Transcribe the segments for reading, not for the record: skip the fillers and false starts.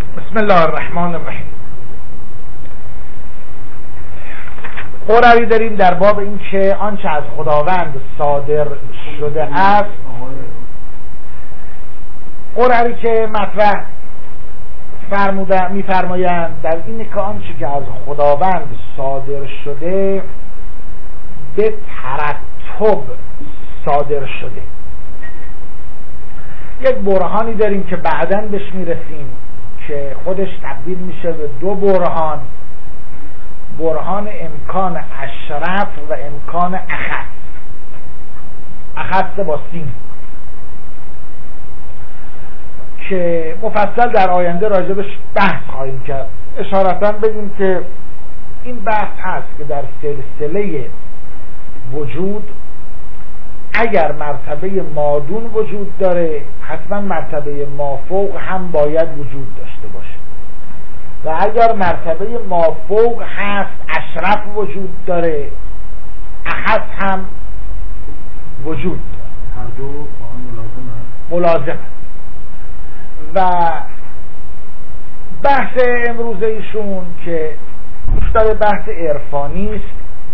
بسم الله الرحمن الرحیم. قرعی داریم در باب این که آنچه از خداوند صادر شده است. قرعی که مطرح میفرمایند در این که آنچه که از خداوند صادر شده به ترتب صادر شده. یک برهانی داریم که بعداً بهش میرسیم که خودش تبدیل میشه به دو برهان: برهان امکان اشرف و امکان اخص با سین، که مفصل در آینده راجبش بحث خواهیم کرد. اشارتاً بگیم که این بحث هست که در سلسله وجود اگر مرتبه مادون وجود داره، حتما مرتبه مافوق هم باید وجود داشته باشه، و اگر مرتبه مافوق هست اشرف وجود داره، اخص هم وجود داره، هر دو با هم ملازم. و بحث امروز ایشون که بیشتر بحث عرفانی است،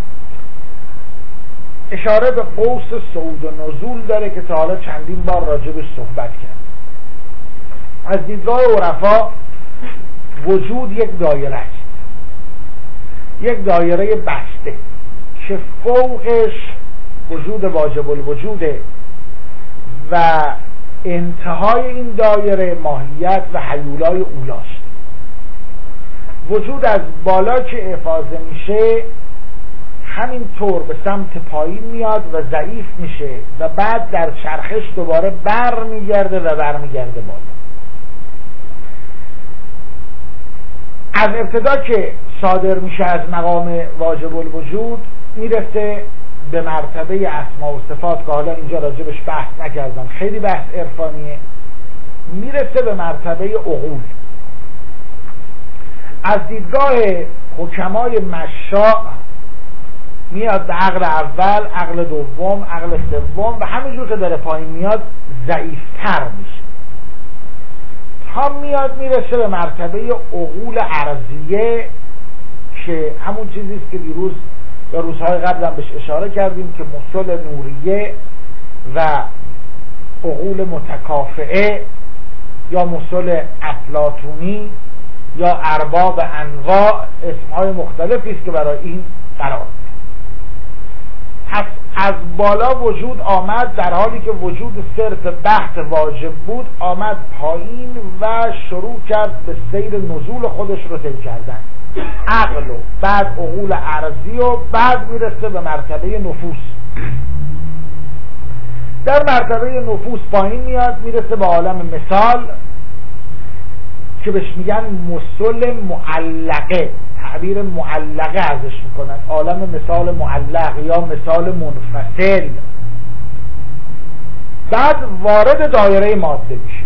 اشاره به قوس صعود و نزول داره که تا حالا چندین بار راجبش صحبت کرد. از دیدگاه عرفا وجود یک دایره است، یک دایره بسته که فوقش وجود واجب الوجوده و انتهای این دایره ماهیت و حیولای اولاست. وجود از بالا که افاضه میشه همینطور به سمت پایین میاد و ضعیف میشه و بعد در چرخش دوباره برمیگرده بالا. از ابتدا که صادر میشه از مقام واجب الوجود میرسه به مرتبه اسما و صفات که حالا اینجا راجبش بحث نکردم، خیلی بحث عرفانیه. میرسه به مرتبه عقول. از دیدگاه حکمای مشاء میاد به عقل اول، عقل دوم، عقل سوم و همینجور که داره پایین میاد ضعیفتر میشه تا میاد میرسه به مرتبه عقول ارضیه که همون چیزیست که دیروز یا روزهای قبل هم بهش اشاره کردیم که مصل نوریه و عقول متکافئه یا مصل افلاطونی یا ارباب انواع اسمهای مختلفی است که برای این قرار. پس از بالا وجود آمد، در حالی که وجود صرف بحث واجب بود آمد پایین و شروع کرد به سیر نزول خودش رو طی کردن. عقل و بعد عقول ارضی و بعد میرسه به مرتبه نفوس. در مرتبه نفوس پایین میاد میرسه به عالم مثال که بهش میگن مصل معلقه، تعبیر معلقه ازش میکنن، عالم مثال معلق یا مثال منفصل. بعد وارد دایره ماده میشه،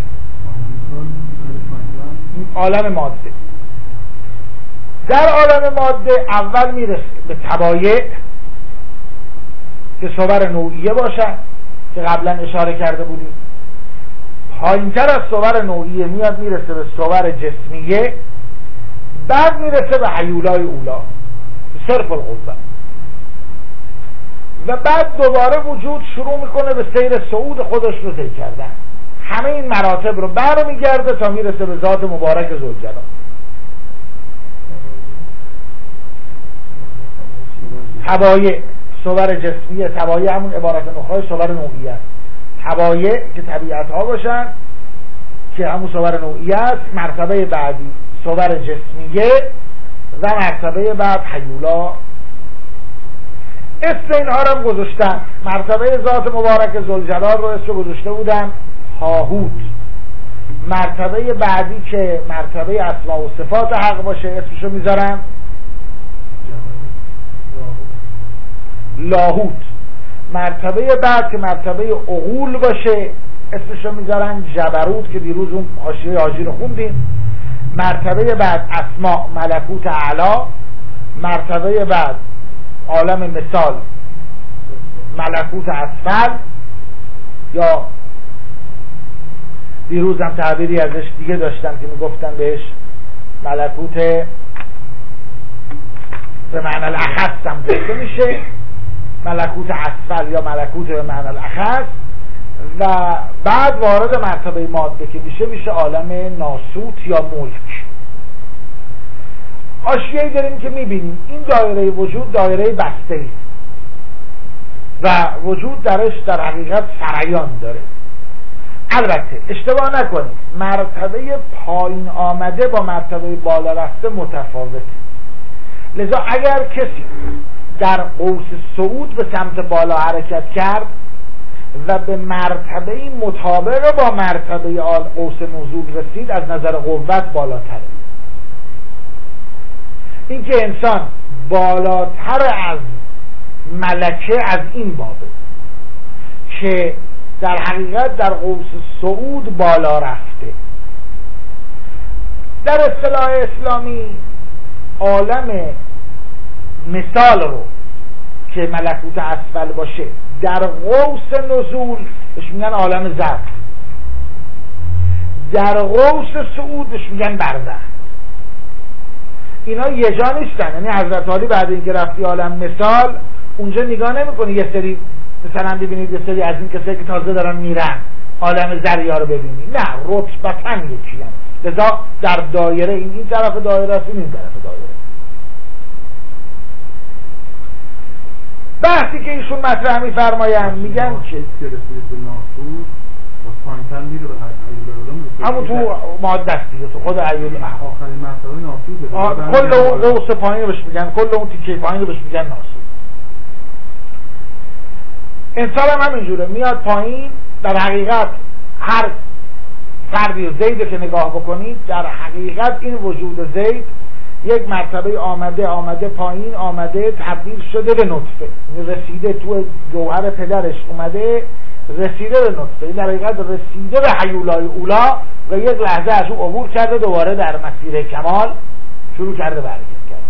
عالم ماده. در عالم ماده اول میرسه به طبایع که صور نوعیه باشن که قبلا اشاره کرده بودیم. پایینتر از صور نوعیه میاد میرسه به صور جسمیه، بعد میرسه به حیولای اولا صرف القوه، و بعد دوباره وجود شروع میکنه به سیر صعود خودش رو طی کردن. همه این مراتب رو برمیگرده تا میرسه به ذات مبارک ذوالجلال. طبایع صور جسمیه، طبایع همون عبارت نخواهی صور نوعیه است. طبایع که طبیعت ها باشن که همون صور نوعیه است. مرتبه بعدی صور جسمیه و مرتبه بعد حیولا. اسم اینها رو هم گذاشتن. مرتبه ذات مبارک ذوالجلال رو اسم گذاشته بودن هاهوت. مرتبه بعدی که مرتبه اسما و صفات حق باشه اسمشو میذارن لاهوت. مرتبه بعد که مرتبه عقول باشه اسمشو میذارن جبروت که دیروز اون حاشیه حاجی رو خوندیم. مرتبه بعد اسما ملکوت اعلا. مرتبه بعد عالم مثال ملکوت اسفل یا دیروز هم تعبیری ازش دیگه داشتم که میگفتن بهش ملکوت به معنی الاخص هم گفته میشه، ملکوت اسفل یا ملکوت به معنی الاخص، و بعد وارد مرتبه ماده که میشه عالم ناسوت یا ملک. آشیایی داریم که میبینیم این دایره وجود دایره بسته است و وجود درش در حقیقت سریان داره. البته اشتباه نکنید، مرتبه پایین آمده با مرتبه بالا رفته متفاوته. لذا اگر کسی در قوس صعود به سمت بالا حرکت کرد و به مرتبه مطابق با مرتبه قوس نزول رسید، از نظر قوت بالاتره. اینکه انسان بالاتر از ملکه از این بابه که در حقیقت در قوس صعود بالا رفته. در اصطلاح اسلامی عالم مثال رو که ملکوت اسفل باشه در قوس نزول بهش میگن عالم زرد، در قوس صعود بهش میگن برزخ. اینا یه جا نیستن، یعنی حضرت علی بعد اینکه رفتی عالم مثال اونجا نگاه نمی‌کنی یه سری مثلا ببینید یه سری از این کسایی که تازه دارن میرن عالم ذریا رو ببینی، نه، رتبتاً یکی هم. لذا در دایره این طرف دایره است، این طرف دایره. بحثی که ایشون مطرح می‌فرمایند میگن که همون تو ماده است دیگه، تو خود ایول آخرین مرتبه ناسوت، کل اون قوس پایین رو بهش میگن، کل اون تیکه پایین رو بهش میگن ناسوت. انسان هم همینجوره، میاد پایین. در حقیقت هر فردی و زیده که نگاه بکنید، در حقیقت این وجود زید یک مرتبه آمده پایین، آمده تبدیل شده به نطفه، رسیده تو جوهر پدرش، اومده رسیده به نطفه، در حقیقت رسیده به هیولای اولا و یک لحظه از او عبور کرده، دوباره در مسیر کمال شروع کرده برکت کرده.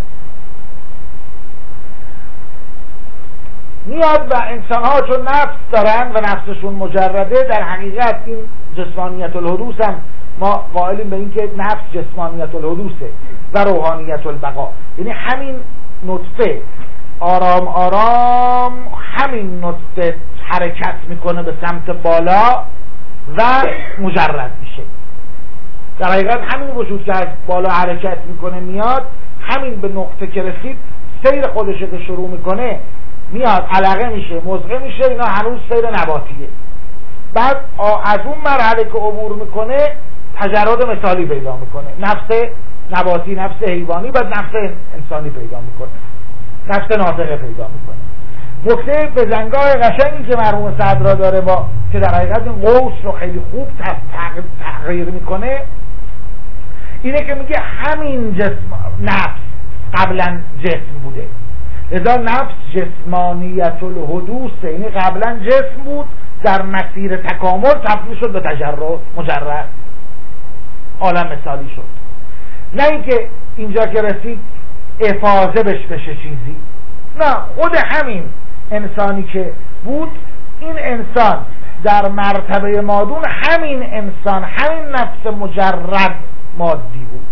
میاد و انسان ها چون نفس دارن و نفسشون مجرده، در حقیقت این جسمانیت الحدوث هم ما قائلیم به این که نفس جسمانیت الحدوثه و روحانیت البقا، یعنی همین نطفه آرام آرام همین نطفه حرکت میکنه به سمت بالا و مجرد میشه. در حقیقت همین وجود که از بالا حرکت میکنه میاد، همین به نقطه که رسید سیر خودشه که شروع میکنه، میاد علقه میشه، مزغه میشه، اینا هنوز سیر نباتیه. بعد از اون مرحله که عبور میکنه تجرد مثالی پیدا میکنه، نفس نباتی، نفس حیوانی، بعد نفس انسانی پیدا میکنه، نفس ناطقه پیدا میکنه. نکته بزنگاه قشنگی که مرحوم صدرا داره با که در حقیقت این قوس رو خیلی خوب تغییر میکنه، اینه که میگه همین نفس قبلا جسم بوده، لذا نفس جسمانیت الحدوث، یعنی قبلا جسم بود، در مسیر تکامل تبدیل شد به مجرد، عالم مثالی شد. نه اینکه اینجا که رسید افاضه بشه چیزی، نه، خود همین انسانی که بود، این انسان در مرتبه مادون همین انسان، همین نفس مجرد مادی بود.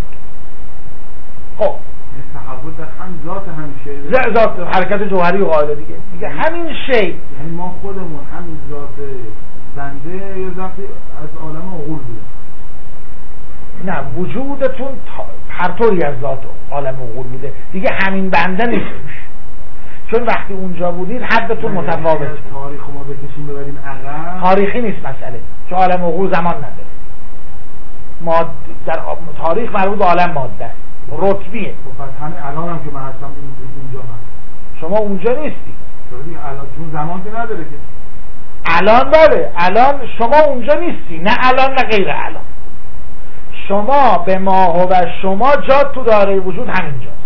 خب تحول در هم ذات هم شی، ذات حرکت جوهری و قاعده دیگه میگه همین شی، یعنی ما خودمون همین ذات بنده یه ذاتی از عالم عقول بوده. نه، وجودتون هر طوری از ذات عالم عقول بوده دیگه، همین بنده نیست، چون وقتی اونجا بودید حدتون متفاوته. تاریخ ما بکشیم ببریم عقب، تاریخی نیست مسئله، چون عالم عقول زمان نداره. ما در تاریخ مربوط به عالم ماده است، رتبیه. پس همین الان هم که من هستم اونجا هست، شما اونجا نیستی. الان چون زمان که نداره که. الان بله، الان شما اونجا نیستی، نه الان نه غیر الان. شما به ما و شما جا تو دایره وجود همینجاست.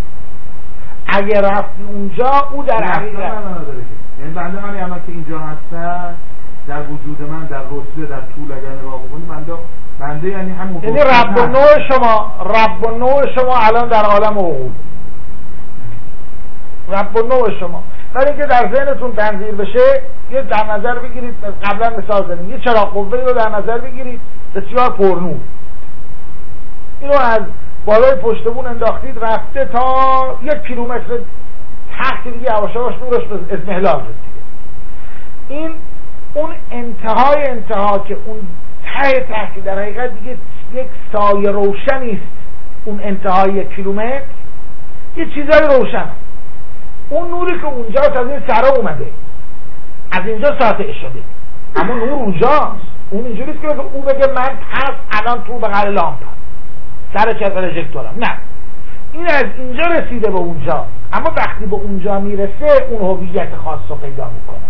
اگر رفتی اونجا او در حقیقت یعنی بنده همین الان که اینجا هستم در وجود من، در رتبه، در طول اگر نگاه بکنی بنده یعنی همون، یعنی رب و نوع شما الان در عالم عقول، رب و نوع شما. برای اینکه در ذهنتون تنظیر بشه یه در نظر بگیرید، قبلا مثال زدیم، یه چراغ قوه‌ای رو در نظر بگیرید بسیار پرنور، اینو از بالای پشت بون انداختید رفته تا 1 کیلومتر تحت، دیگه یواش یواش نورش به اضمحلال رسیده. این اون انتها که اون ته در حقیقت دیگه یک سایه روشنی است، اون انتهای 1 کیلومتر یه چیزای روشن، اون نوری که اونجاست از این سرا اومده، از اینجا ساطع شده، اما نور اونجاست. اون اینجوریست که او بگه من پس الان تو بغل لامپم سر چه پروژکتورم، نه، این از اینجا رسیده به اونجا، اما وقتی به اونجا میرسه اون هویت خاص رو پیدا میکنه.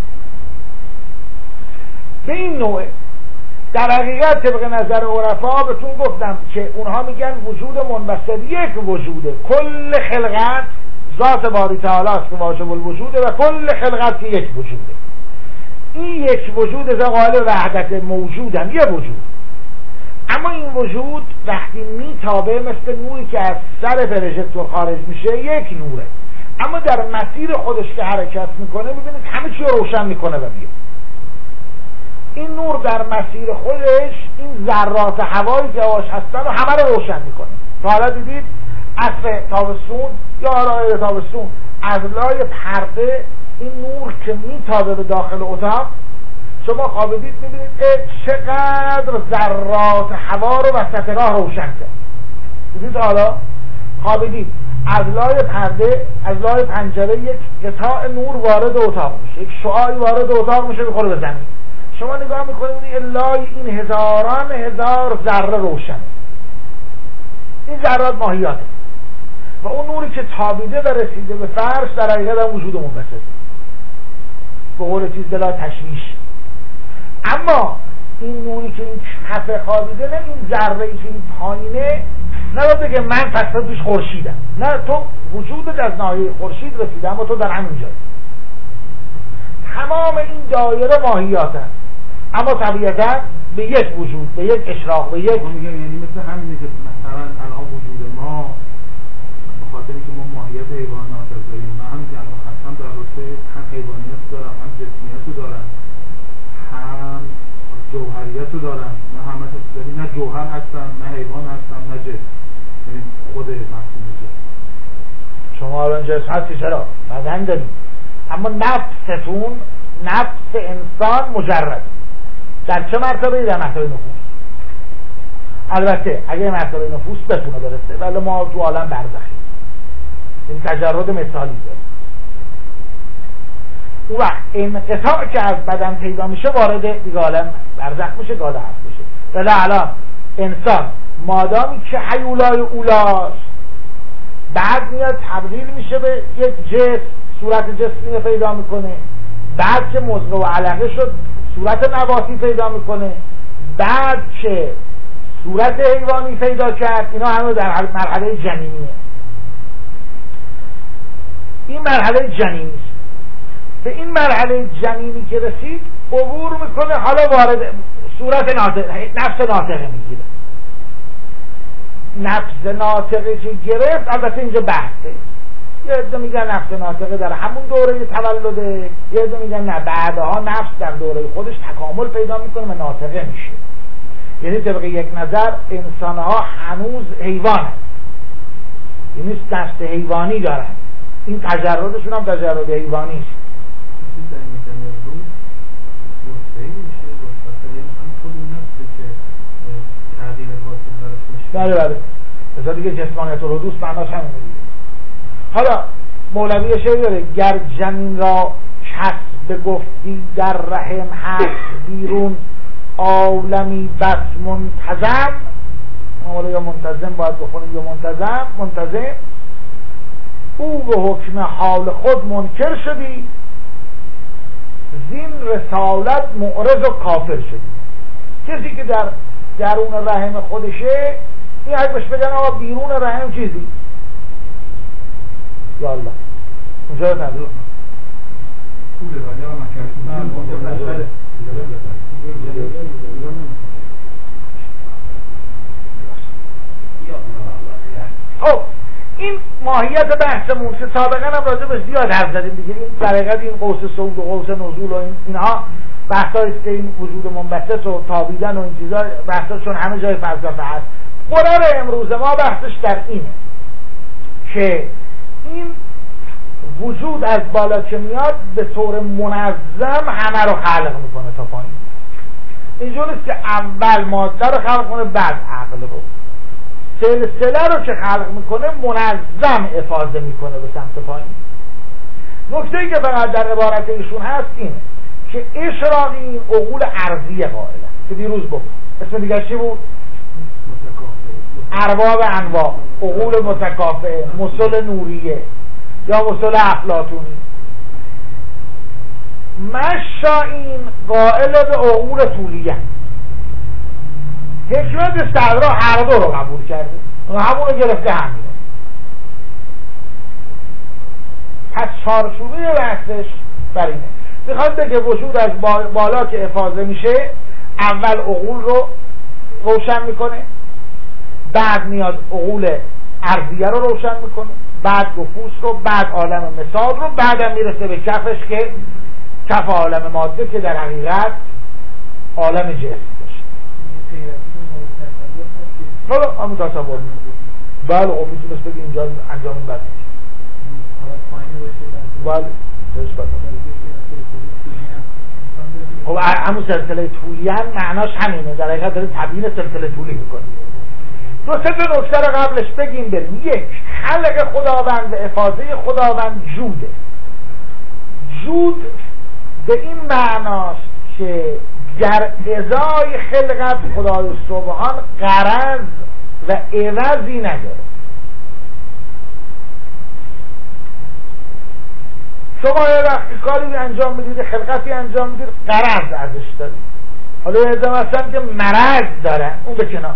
به این نوعه در حقیقت طبق نظر عرفا بهتون گفتم که اونها میگن وجود منبسط یک وجوده، کل خلقت ذات باری تعالی است که واجب الوجوده و کل خلقت که یک وجوده. این یک وجود از قائل وحدت موجودن، یه وجود، اما این وجود وقتی میتابه مثل نوری که از سر پروژکتور خارج میشه یک نوره، اما در مسیر خودش که حرکت میکنه میبینید همه چی رو روشن میکنه و میگه این نور در مسیر خودش این ذرات هوایی که هواش هستن و همه رو روشن میکنه. تا حالا دیدید عصر تابستون یا آرای تابستون از لای پرده این نور که میتابه به داخل اتاق، شما خوابیدید میبینید چقدر ذرات هوا رو وسط راه روشن کرد. دیدید حالا خوابیدید از لای پرده، از لای پنجره یک قطاع نور وارد اتاق میشه، یک شعاعی وارد اتاق میشه میخوره به زمین، شما نگاه میکنید لای این هزاران هزار ذره روشن، این ذرات ماهیاته و اون نوری که تابیده و رسیده به فرش در حقیقت هم وجود منبسط، به قول چیز دلا تشویش. اما این نوری که این کف خوابیده، نه این ذره‌ای که این پایینه نباید بگه من پس توش خورشیدم، نه، تو وجودت از ناحیه خورشید رسیده اما تو در همین جایی. تمام این دایره ماهیاتن اما طبیعتا به یک وجود، به یک اشراق، به یک میگم یعنی مثل همینه که مثلا الان وجود ما به خاطر اینکه ما ماهیت حیوانات داریم، من هم که الان هستم در رشته هم حیوانیت دارم، هم جسمیت دارم، هم جوهریت دارم، من همه داریم، نه جوهر هستم نه حیوان هستم نه جسم، یعنی خود مفهوم جسم. شما الان جسم هستی، چرا؟ بدن داریم، اما نفستون، نفس انسان مجرد در چه مرتبه؟ در مرتبه نفوس. البته اگه مرتبه نفوس بتونه برسه، ولی ما تو عالم برزخیم، این تجرد مثالی داره. اون وقت انقطاع که از بدن پیدا میشه وارد دیگه عالم برزخ میشه، گاده هست میشه. ولی الان انسان مادامی که حیولای اولاست، بعد میاد تبدیل میشه به یک جسم، صورت جسمی پیدا میکنه، بعد که مضغه و علقه شد صورت نباتی پیدا میکنه، بعد که صورت حیوانی پیدا کرد. اینا همه در مرحله جنینیه. این مرحله جنینی است. به این مرحله جنینی که رسید عبور میکنه، حالا وارد صورت نفس ناطقه میگیره. نفس ناطقه که گرفت، البته اینجا بحثه، یه عده میگن نفس ناطقه در همون دوره تولده، یه عده میگن نه، بعدها نفس در دوره خودش تکامل پیدا میکنه و ناطقه میشه. یعنی طبق یک نظر انسانها هنوز حیوان هست، یعنی نفس حیوانی دارن، این تجردشون هم تجرد حیوانی است. بله مثلا دیگه جسمانیت الحدوث معناش همینه دیگه. حالا مولوی شعر داره گر جنین را کسب گفتی در رحم هست بیرون عالمی بس منتظم، حالا یا منتظم باید بخونیم یا منتظم، او به حکم حال خود منکر شدی، زین رسالت معرض و کافر شدی. کسی که در درون رحم خودشه، این اگه بهش بگن آقا بیرون رحم چیزی، یا الله اونجا رو نداره خب این ماهیت بحثمون که سابقا هم راجع بهش زیاد حرف زدیم دیگه، این در حقیقت این قوس صعود و قوس نزول و اینها بحثاییست که این وجود منبسط و تابیدن و این چیزا بحثاشون همه جای فلسفه هست. قرار امروز ما بحثش در اینه که این وجود از بالا که میاد به طور منظم همه رو خلق میکنه تا پایین. اینجور نیست که اول ماده رو خلق کنه بعد عقل رو. سلسله رو که خلق میکنه منظم افاضه میکنه به سمت پایین. نکته‌ای که فقط در عبارت ایشون هست اینه که اشراقی این عقول ارضی قائله که دیروز بود اسم دیگه چی بود؟ ارباب انواع، عقول متکافئه، مسل نوریه یا مسل افلاطونی. مشائین قائل به عقول طولیه. حکمت صدرا هر دو رو قبول کرده، همون رو گرفته همینه. پس چارچوبه بحثش بر اینه، میخواد بگه وجود از بالا که افاضه میشه اول عقول رو روشن میکنه، بعد میاد عقول ارضیه رو روشن میکنه، بعد نفوس رو، بعد عالم مثال رو، بعدم میرسه به کفش که کف عالم ماده که در حقیقت عالم جسم باشه. حالا همون تصور بله خب میتونست بگه اینجا انجام بده بله خب همون سلسله طولیان معناش همینه، در حقیقت داره تبیین سلسله طولی میکنه. دو سه تا نکته رو قبلش بگیم بریم. یک، خلق خداوند و افاضه خداوند جوده. جود به این معناست که در ازای خلقت خدای سبحان غرض و عوضی نداره. شما یه وقتی کاری انجام میدید، خلقتی انجام میدید، غرض ازش دارید. حالا یه مثلا که مرض داره اون به کنار،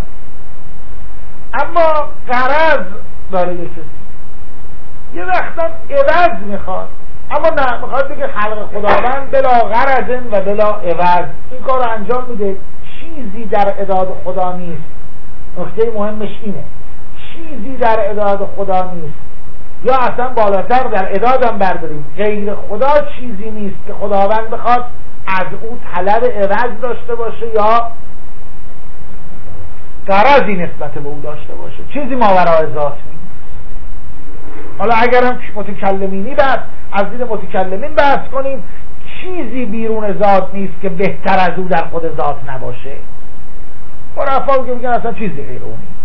اما غرض داره یه کسی، یه وقتا عوض میخواد، اما نه میخواد بگه خلق خداوند بلا غرض و بلا عوض این کار رو انجام میده. چیزی در اعداد خدا نیست. نکته مهمش اینه، چیزی در اعداد خدا نیست، یا اصلا بالاتر در اعدادم برداریم غیر خدا چیزی نیست که خداوند بخواد از او طلب عوض داشته باشه یا غرضی نسبت به او داشته باشه. چیزی ماورای ذات نیست. حالا اگرم متکلمینی بحث از دید متکلمین بحث کنیم، چیزی بیرون ذات نیست که بهتر از او در خود ذات نباشه. عرفا که میگن اصلا چیزی غیر اون نیست.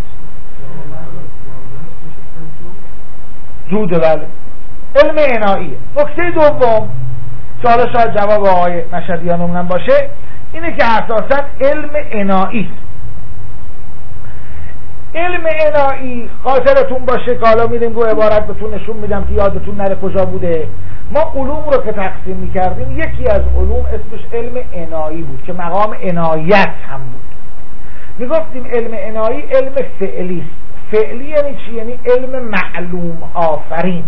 جوده بله، علم عناییه. نکته دوم که حالا شاید جواب آقای مشهدیان هم باشه اینه که اساسا علم عنایی. علم عنایی خاطرتون باشه که حالا میریم رو عبارت بهتون نشون میدم که یادتون نره کجا بوده. ما علوم رو که تقسیم میکردیم یکی از علوم اسمش علم عنایی بود که مقام عنایت هم بود. میگفتیم علم عنایی علم فعلی است. فعلی یعنی چی؟ یعنی علم معلوم آفرین.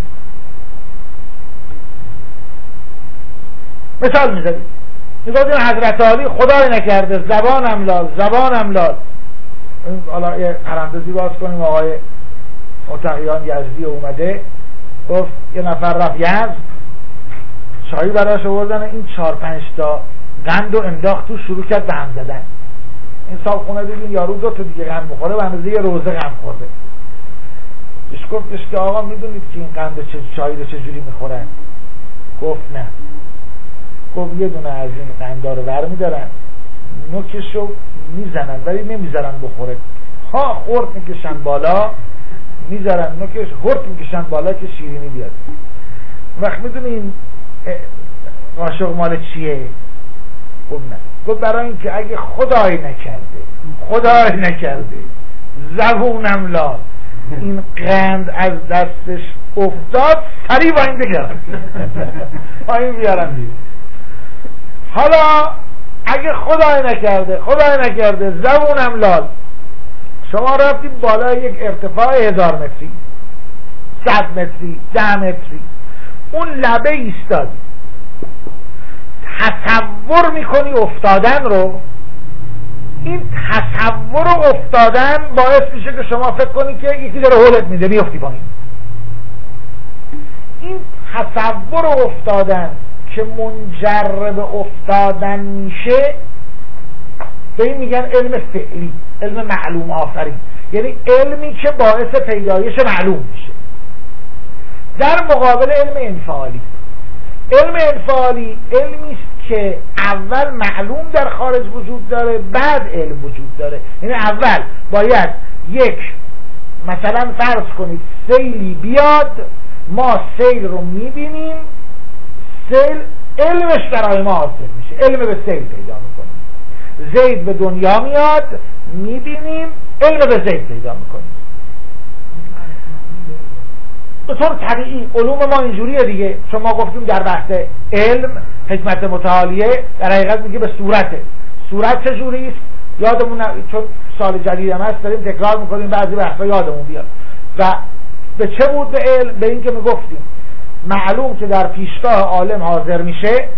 مثال میزدیم، میگفتیم حضرت علی خدای نکرده زبانم لال. حالا یه پرانتزی باز کنیم، آقای متقیان یزدی اومده گفت یه نفر رفت یزد، چایی براش آوردن، این 4-5 تا قند رو انداخت تو، شروع کرد به هم زدن. این صاحب خونه ببین یارو 2 تا دیگه قند بخوره به اندازه یه روزه قند خورده. بهش گفتش که آقا میدونید که این قند چایی رو چجوری میخورن؟ گفت نه. گفت یه دونه از این قندا رو ور میدارن، نوکشو میزنن ولی نمیذارن بخوره، ها خورد میکشن بالا، میذارن نوکش خورد میکشن بالا که شیرینی بیاد. وقت میدونین قاشق مال چیه؟ گفت نه. گفت برای اینکه اگه خدای نکرده زبونم لال این قند از دستش افتاد سریع با این بگرم پایین بیارم دید. حالا اگه خدای نکرده زبونم لال، شما رفتید بالای یک ارتفاع 1000 متری، 100 متری، 10 متری، اون لبه ایستاد، تصور میکنی افتادن رو. این تصور افتادن باعث میشه که شما فکر کنی که یکی داره هولت میده بیفتی پایین. این تصور افتادن که منجر به افتادن میشه به این میگن علم فعلی، علم معلوم آفرین، یعنی علمی که باعث پیدایش معلوم میشه. در مقابل علم انفعالی، علم انفعالی علمی است که اول معلوم در خارج وجود داره بعد علم وجود داره. یعنی اول باید یک، مثلا فرض کنید سیلی بیاد، ما سیل رو میبینیم، سیل علمش برای ما حاصل میشه، علم به سیل پیدا میکنیم. زید به دنیا میاد، میبینیم، علم به زید پیدا میکنیم. به طور طبیعی علوم ما اینجوریه دیگه. شما گفتیم در بحث علم حکمت متعالیه در حقیقت میگه به صورته. صورت چجوری است؟ یادمون چون سال جدید هم هست داریم تکرار میکنیم بعضی بحثا یادمون بیاد. و به چه بود به علم؟ به این که میگفتیم معلوم که در پیشگاه عالم حاضر میشه،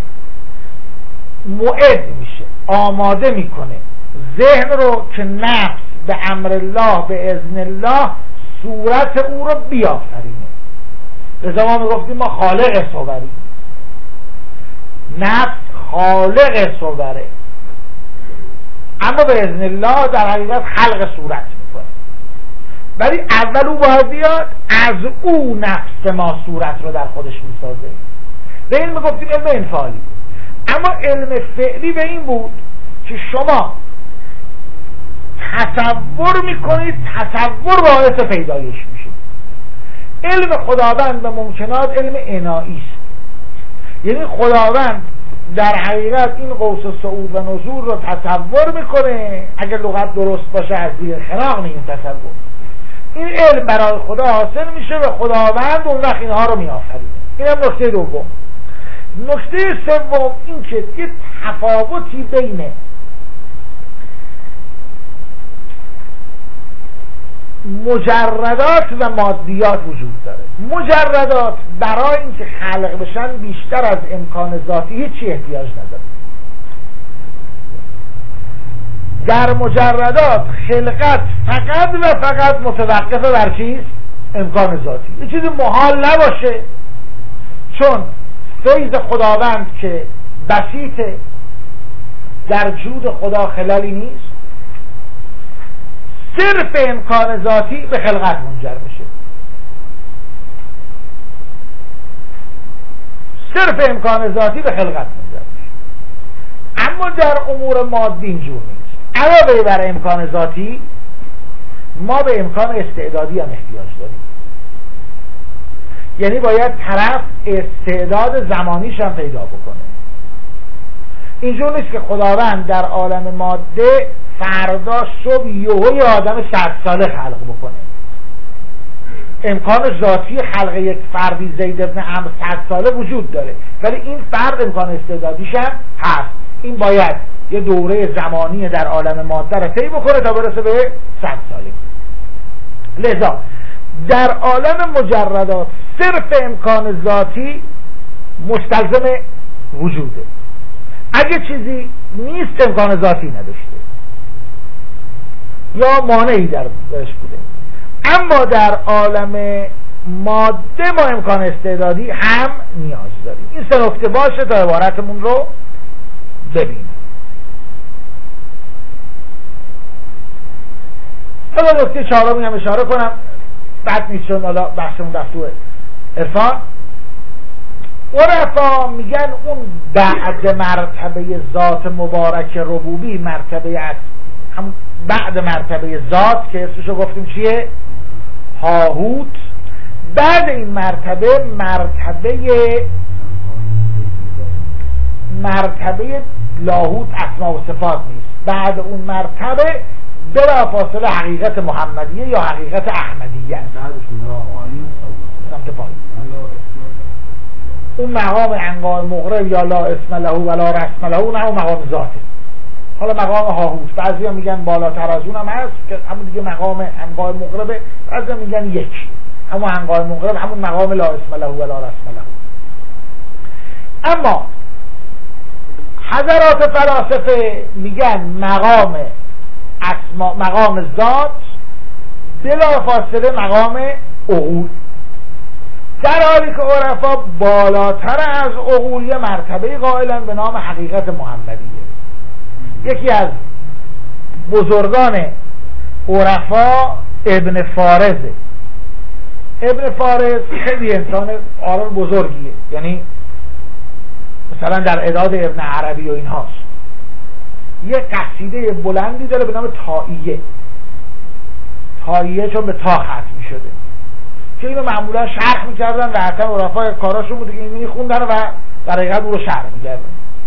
معد میشه، آماده میکنه ذهن رو که نفس به امر الله به اذن الله صورت او رو بیافرینه. لذا ما میگفتیم ما خالق صوریم، نفس خالق صوره، اما به اذن الله در حقیقت خلق صورت میکنه. ولی اول او باید بیاد، از او نفس ما صورت رو در خودش میسازه. به این میگفتیم علم انفعالی. اما علم فعلی به این بود که شما تصور میکنید، تصور باعث پیدایش میشه. علم خداوند به ممکنات علم انایی است، یعنی خداوند در حقیقت این قوس صعود و نزول رو تصور میکنه، اگر لغت درست باشه از زیر خراق این تصور، این علم برای خدا حاصل میشه و خداوند اون وقت اینها رو میآفرینه. این هم نکته دوم. نکته سوم این که یه تفاوتی بین مجردات و مادیات وجود داره. مجردات برای اینکه خلق بشن بیشتر از امکان ذاتی هیچی احتیاج نداره. در مجردات خلقت فقط و فقط متوقف بر چیز؟ امکان ذاتی. یه چیزی محال نباشه، چون فیض خداوند که بسیطه، در جود خدا خلالی نیست، صرف امکان ذاتی به خلقت منجر میشه. صرف امکان ذاتی به خلقت منجر میشه. اما در امور مادی اینجور نیست. علاوه بر امکان ذاتی ما به امکان استعدادی هم احتیاج داریم. یعنی باید طرف استعداد زمانیش هم پیدا بکنه. اینجور نیست که خداوند در عالم ماده فردا صبح یهوی آدم 100 ساله خلق بکنه. امکان ذاتی خلق یک فردی زید ابن عمرو 100 ساله وجود داره، ولی این فرد امکان استعدادیش هم هست. این باید یه دوره زمانی در عالم ماده رو طی بکنه تا برسه به 100 ساله. لذا در عالم مجردات صرف امکان ذاتی مستلزم وجوده. اگه چیزی نیست امکان ذاتی نداشته یا مانعی درش بوده. اما در عالم ماده ما امکان استعدادی هم نیاز داریم. این سه نکته باشه تا عبارتمون رو ببینیم. حالا نکته چهارمی هم اشاره کنم، بعد نیست چون حالا بحثمون دستور عرفان. عرفا میگن اون بعد مرتبه ذات مبارک ربوبی، مرتبه از هم بعد مرتبه ذات که اسمشو گفتیم چیه؟ هاهوت. بعد این مرتبه لاهوت اسما و صفات نیست. بعد اون مرتبه بلا فاصله حقیقت محمدیه یا حقیقت احمدیه است. سمت پایین اون مقام انقاء مغرب یا لا اسم له و لا رسم له، اون هم مقام ذاته. حالا مقام هاهوت بعضی ها میگن بالاتر از اون هم هست که همون دیگه مقام انقاء مغربه، بعضی ها میگن یک همون انقاء مغرب همون مقام لا اسم له و لا رسم له. اما حضرات فلاسفه میگن مقام ذات بلا فاصله مقام عقول. در حالی که عرفا بالاتر از عقول یه مرتبه قائلن به نام حقیقت محمدیه. یکی از بزرگان عرفا ابن فارزه. ابن فارز خیلی انسان عالم بزرگیه، یعنی مثلا در اعداد ابن عربی و اینهاست. یه قصیده بلندی داره به نام طائیه چون به تا ختم شده که اینو معمولا شرح میکردن و حتی عرفا کاراشون بوده که اینو میخوندن و در حقیقت او رو شرح میکردن.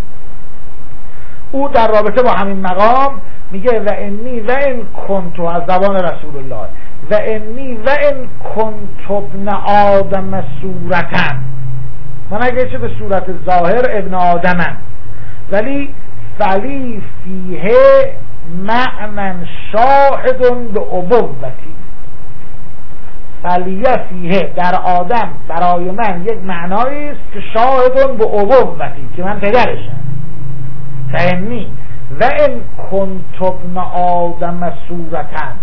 او در رابطه با همین مقام میگه و انی و ان کنتو، از زبان رسول الله، و انی و ان کنتو ابن آدم صورتن، من اگه چه به صورت ظاهر ابن آدمن، ولی فلی فیه معنی شاهد به ابوتی، فلیه فیه در آدم برای من یک معنایی است که شاهد به ابوتی که من پدرشم. فهمی و ان کنت ابن آدم صورتن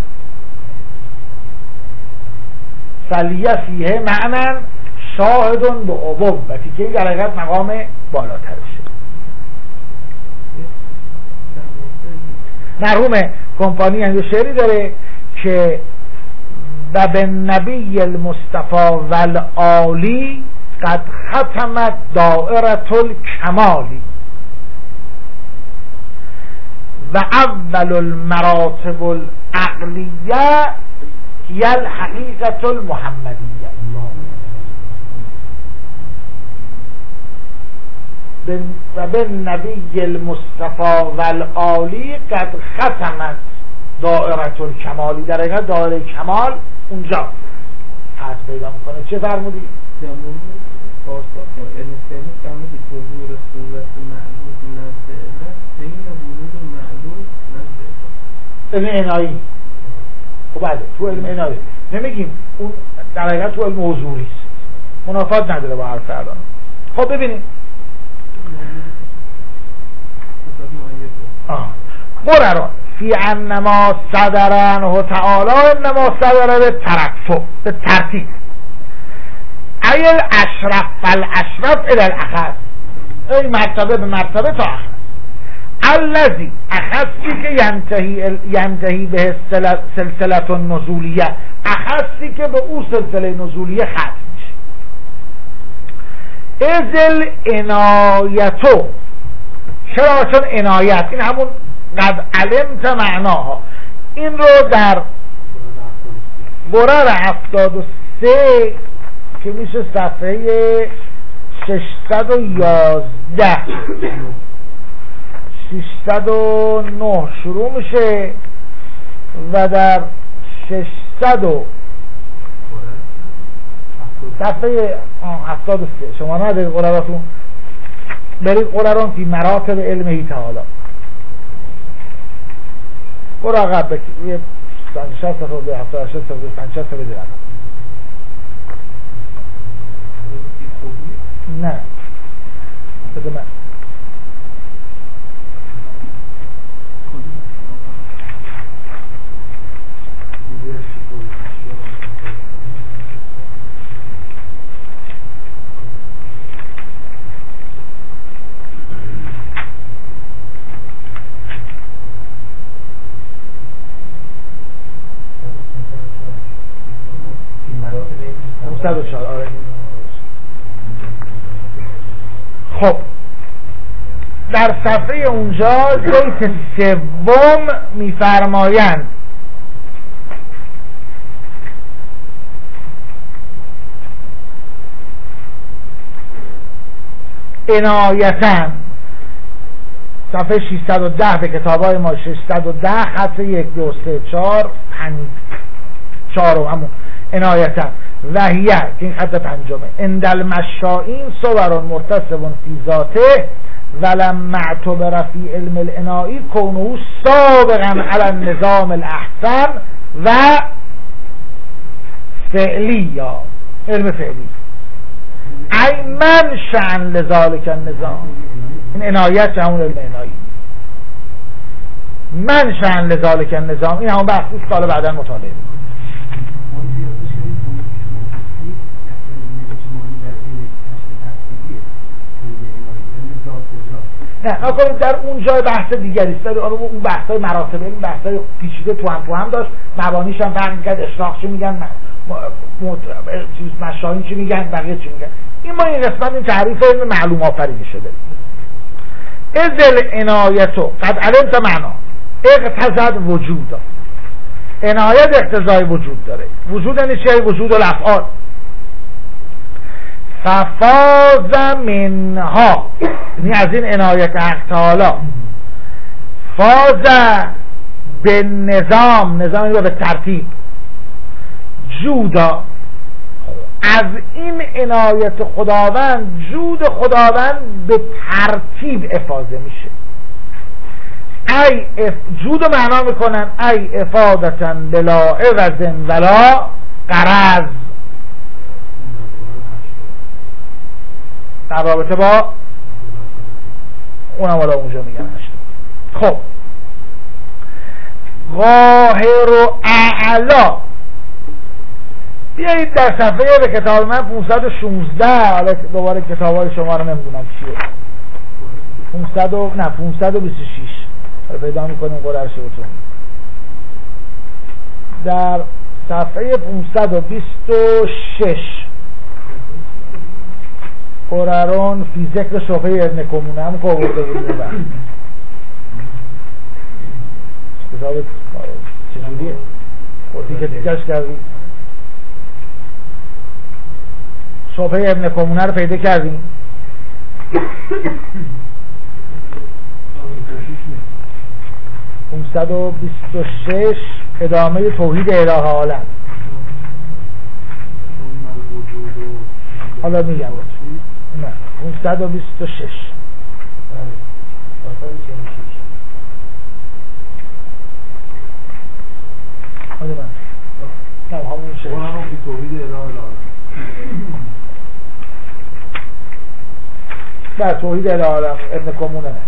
فلیه فیه معنی شاهد به ابوتی که این در حقیقت مقام بالاترشه. مرحوم کمپانی هم یه شعری داره که و به نبی المصطفى والآلی قد ختمت دائرة الکمالی و اول المراتب العقلیه هی الحقیقة المحمدیه. و به نبی المصطفى والآلی قد ختمت دائرة الکمالی، در حقیقت دایره کمال اونجا هست پیدا میکنه. چه فرمودی؟ در مورد پاسخ علم فعلی فرمودی ظهور صورت معلوم نزد علت این ورود معلوم نزد علم عنایی. خب بله تو علم عنایی نمیگیم اون در حقیقت تو علم حضوری است، منافات نداره با حرف الان. خب ببینیم قراران فی انما صدر عنه تعالی انما صدر به ترتب، به ترتیب ایل اشرف فالاشرف الى الاخر، این مرتبه به مرتبه تا آخر. الذی اخصی که ینتهی به سلسله نزولیه، اخصی که به او سلسله نزولیه ختم میشه. ازل عنایتو، چرا؟ چون عنایت این همون قد علمت معناها، این رو در برر 73 که میشه صفحه 611 609 شروع میشه و در 600 صفحه 73 شما ندارید قراراتون، برید قراران فی مراتب علمه تعالی برو عقب یه 50 صفحه به 70 صفحه 50 صفحه دیگه نه بده من خب در صفحه اونجا بیت سوم میفرمایند عنایتاً، صفحه 610 به کتابای ما 610 خط 1 2 3 4 5 4 همون عنایتاً وحیه که این خط پنجمه اندل مشائین صور مرتسب فی ذاته ولم معتبر فی علم العنایی کونه سابقا علی النظام الاحسن و فعلی یا علم فعلی ای من شأن لذالک النظام. این عنایت همون علم عنایی، من شأن لذالک النظام، این همون بحث سال بعدا مطالعه نه نکنید در اون جای بحث دیگری است، اون بحث‌های مراتب، این بحث‌های پیچیده تو هم داشت، مبانیش هم فرق می‌کرد، اشراق چی میگن، مشاهین چی میگن، بقیه چی میگن. این ما این قسمت این تعریف علم معلوم آفرینی شده. ازل عنایتو قد علمت معنا اقتضت وجودا. عنایت اقتضای وجود داره. وجود یعنی چه؟ وجود الافعال. ففاز منها، یعنی از این عنایت حق تعالی، فاز به نظام به ترتیب، جودا، از این عنایت خداوند، جود خداوند به ترتیب افاضه میشه. جود معنا میکنن ای افادتن بلا عوض ولا غرض، در رابطه با اونم والا اونجا میگن هشت. خب قاهر و اعلا، بیایید در صفحه به کتاب من 516، حالا دوباره کتاب های شما رو نمیدونم چیه، 526 پیدا میکنیم قرار شبتون. در صفحه 526 قرارون فی ذکر شبهه ابن کمونه هم که آورده بودیم کتاب چجوریه؟ خودی که دیگرش کردیم شبهه ابن کمونه رو پیدا کردیم. و 526 ادامه توحید اله عالم. حالا میگم نه 526 حالا من نه همون شش توحید اله عالم. بله توحید اله عالم ابن کمونه نه.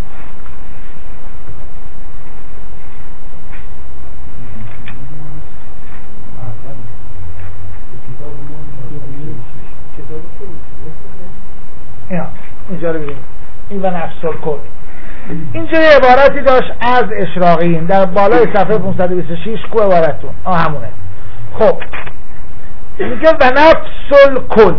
اینجا رو ببینید، این و نفس الکل. اینجا یه عبارتی داشت از اشراقیین در بالای صفحه 526 کو عبارتون همونه. خب میگه و نفس الکل،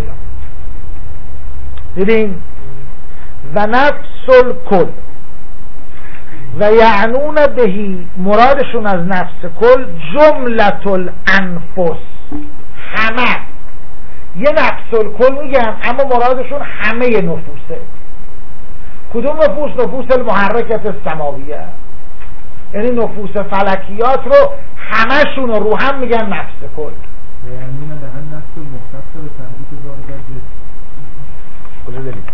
دیدین؟ و نفس الکل و یعنون بهی، مرادشون از نفس کل جملت الانفس، همه. یه نفس الکل میگم اما مرادشون همه نفوسه. کدوم نفوس؟ نفوس المحرکت السماویه، یعنی نفوس فلکیات رو همشون رو هم میگن نفس کل. یعنی به هم نفس مختص به تحریک ظاهر در جسم. کجا دارید؟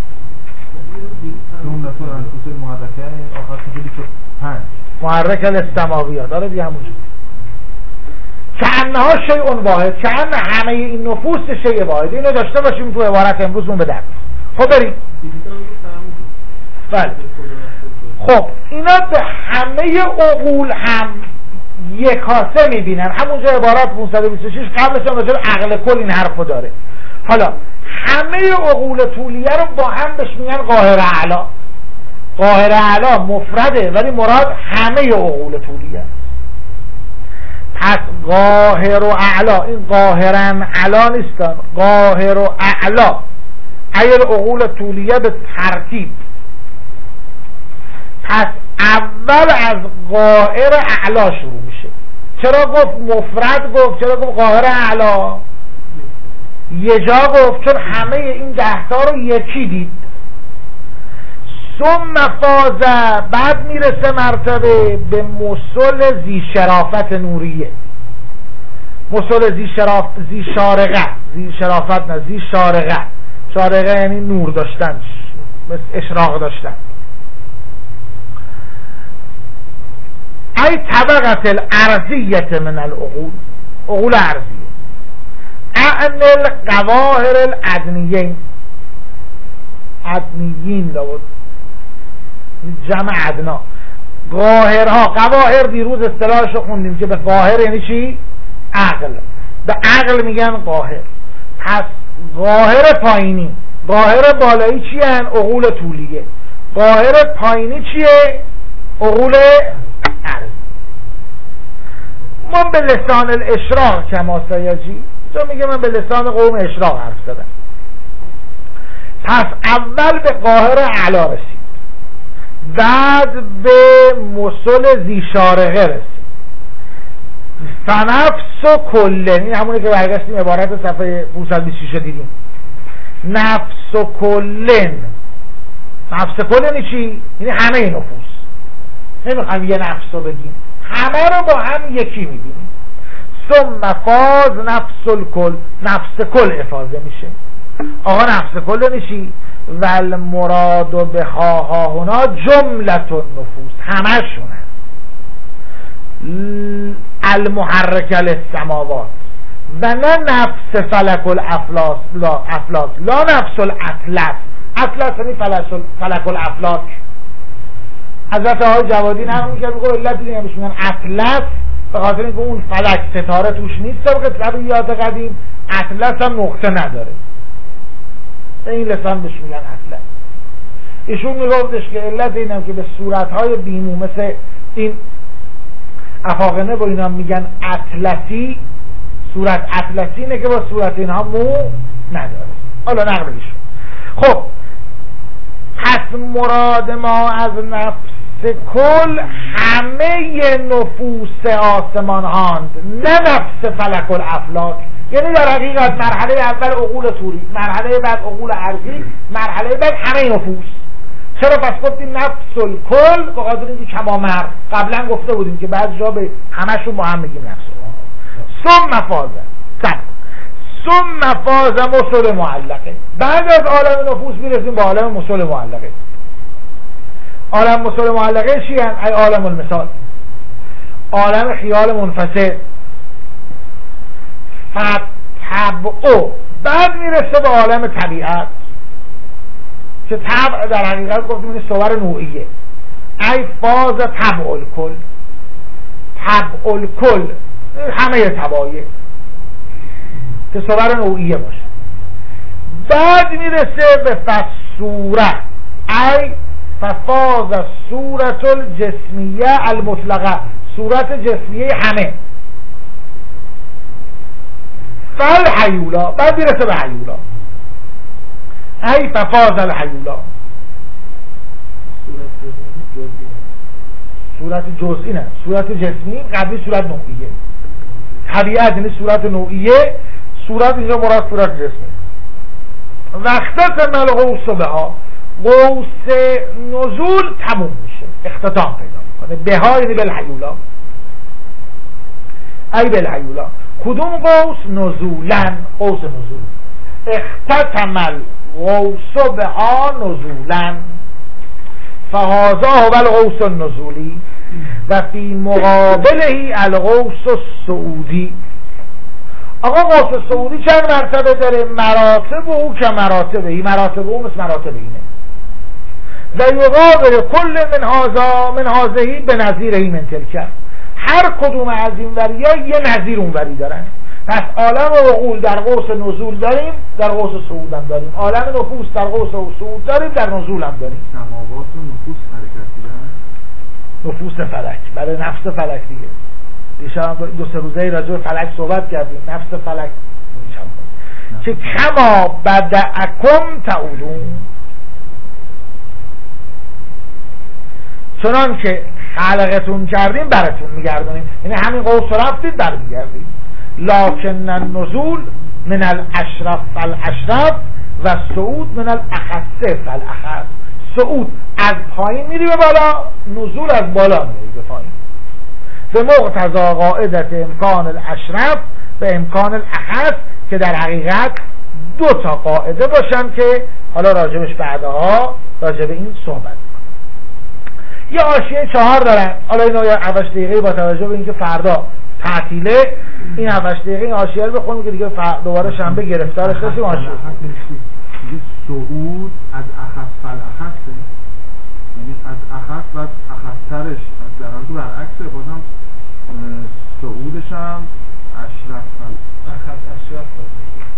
جملت الانفس المحرکه آخر صفحه 25 محرک السماویه داره دیگه همونجا. کأنها شیء واحد، کأن همه این نفوس شیء واحد. اینو داشته باشیم تو عبارت امروزمون به درد. خب بریم. بله. خب اینا به همه عقول هم یکاسه میبینن. همونجا عبارت 526 قبلش هم راجع به عقل کل این حرفو داره. حالا همه عقول طولیه رو با هم بهش میگن قاهر اعلی. قاهر اعلی مفرده ولی مراد همه عقول طولیه. پس قاهر و اعلا، این قاهرن اعلا نیستن، قاهر و اعلا ایر عقول طولیه به ترتیب. پس اول از قاهر اعلا شروع میشه. چرا گفت مفرد گفت؟ چرا گفت قاهر اعلا؟ یه جا گفت چون همه این 10 رو یکی دید. ثم فاز، بعد میرسه مرتبه به مسل زی شرافت نوریه. مسل زی شارقه، زی شرافت نه، زی شارقه. شارقه یعنی نور داشتن، مثل اشراق داشتن. ای طبقت الارضیت من العقول، عقول ارضیه. اعن القواهر الادنیین، ادنیین داود جمع ادنا. قاهرها، قواهر دیروز اصطلاحش رو خوندیم که به قاهر یعنی چی؟ عقل. به عقل میگن قاهر. پس قاهر پایینی، قاهر بالایی چی هن؟ عقول طولیه. قاهر پایینی چیه؟ عقول عرضی. ما به لسان الاشراق کما سیجی، تو میگه من به لسان قوم اشراق حرف زدم. پس اول به قاهر اعلا رسید، بعد به مسل زیشارقه رسید. فنفس و کلن، این همونه که برگشتیم عبارت صفحه 526 دیدیم. نفس و کلن، نفس کلن چی؟ یعنی همه نفوس، نمیخوایم یه نفس رو بگیم، همه رو با هم یکی میبینیم. ثم فاز نفس الکل، نفس کل افاظه میشه. آقا نفس کل چی؟ والمراد بها هنا جملت النفوس، همشونه. المحرک للسماوات و نه نفس فلک الافلاک، لا نفس الاطلس. اطلس یعنی فلک الافلاک. حضرت آقای جوادی هم میگه میگه علت دیگه همش میگن اطلس به خاطر اینکه اون فلک ستاره توش نیست طبق طبیعیات قدیم، اطلس هم نقطه نداره، این لسان بهش میگن اطلس. ایشون میگفتش که علت اینم که به صورتهای بیمو مثل این افاقنه با اینا میگن اطلسی، صورت اطلسی اینه که با صورت اینها مو نداره. حالا نقل ایشون. خب پس مراد ما از نفس کل همه نفوس آسمان هاند، نه نفس فلک الافلاک. یعنی در حقیقت مرحله اول عقول طوری، مرحله بعد عقول عرضی، مرحله بعد همه نفوس. چرا پس گفتیم نفس الکل؟ به خاطر اینکه کما مرد قبلا گفته بودیم که بعضی جا به همشون با هم بگیم نفس الکل. ثم فاز مسل معلقه. بعد از عالم نفوس میرسیم به عالم مسل معلقه. عالم مسل معلقه چی هست؟ ای عالم المثال، عالم خیال منفصل. فتبعو، بعد میرسه به عالم طبیعت که طبع در حقیقت گفتیم این صور نوعیه. ای فاز طبع الکل، طبع الکل همه طبایع که صور نوعیه باشه. بعد میرسه به فصوره، ای ففاز صورت الجسمیه المطلقه، صورت جسمیه همه. فالحیولا، بعد میرسه به حیولا، ای ففاز الحیولا، صورت جزئی نه، صورت جسمی قبلی صورت نوعیه. طبیعت یعنی صورت نوعیه، صورت اینجا مراد صورت جسمی. وقتت مل غوث بها، غوث نزول تموم میشه، اختتام پیدا میکنه. بها یعنی بالحیولا، ای بالحیولا. کدوم غوث؟ نزولن، غوث نزول. اختتم الغوث بها نزولن فهذا هو الغوث النزولی و فی مقابله الغوث السعودی. آقا غوث سعودی چند مرتبه داره؟ مراتب او که مراتبه ای، مراتب او مثل مراتب اینه. و یقابل کل من هازهی به نظیرهی من تلکه، هر کدوم از این وریا یه نظیر اون وری دارن. پس عالم عقول در قوس نزول داریم، در قوس صعود هم داریم. عالم نفوس در قوس صعود داریم، در نزول هم داریم. سماوات و نفوس حرکت دیدن، نفوس فلک، برای نفس فلک دیگه. دیشب دو سه روزه راجع به فلک صحبت کردیم. نفس فلک که کما بدعکم تعودون، چنان که خلقتون کردیم براتون میگردونیم. یعنی همین قوس رفتید برمیگردید. لکن النزول من الاشرف فالاشرف و صعود من الاخص فالاخص. صعود از پایین میری به بالا، نزول از بالا میری به پایین. به مقتضا قاعدت امکان الاشرف به امکان الاخص، که در حقیقت دو تا قاعده باشن که حالا راجبش بعدها راجب این صحبت. یه حاشیه 4 دارن. حالا اینو 7 دقیقه با توجه به اینکه فردا تعطیله، این 7 دقیقه این حاشیه رو بخونیم که دیگه دوباره شنبه گرفتارش هستیم. حاشیه صعود از اخص فالاخصه، یعنی از اخص بعد اخص‌ترش، در حالی که برعکسه. بازم صعودش هم اشرف اخص اشرف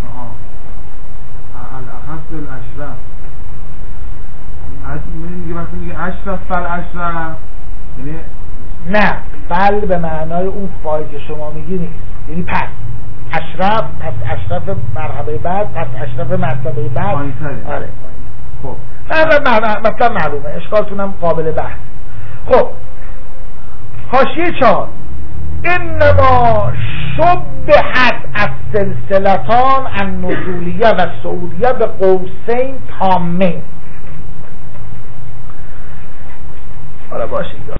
الاخص بالاشرف. از من دیگه وقتی اشرف فالاشرف یعنی نه، فل به معنای اون فای که شما میگی نیست، یعنی پس اشرف، پس اشرف مرحله بعد، پس اشرف مرتبه بعد. آره خب مثلا معلومه، اشکالتونم قابل بحث. خب حاشیه 4 انما شبهت السلسلتان النزولیه و الصعودیه به قوسین تامین. حالا باشه